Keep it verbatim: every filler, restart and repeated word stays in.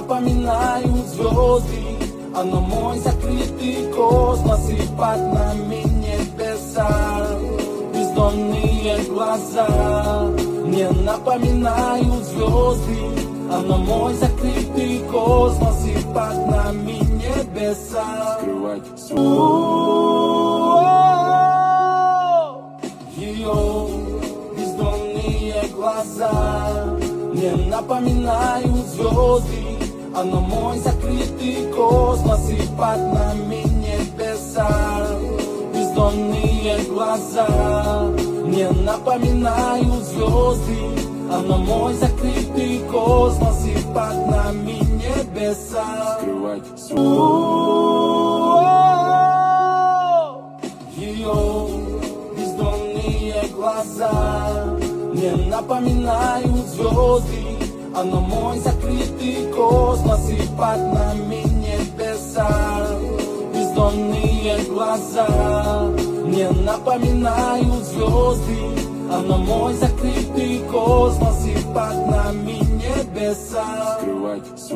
напоминают звезды, а на мой закрытый космос и под нами небеса. Бездонные глаза мне напоминают звезды, а на мой закрытый космос и под нами небеса. Ее бездонные глаза мне напоминают звезды, а на мой закрытый космос и под нами небеса. Бездонные глаза мне напоминают звезды, а на мой закрытый космос и под нами небеса. Ее бездонные глаза мне напоминают звезды, а на мой закрытый космос и под нами небеса. Бездонные глаза мне напоминают звезды, а на мой закрытый космос и под нами небеса.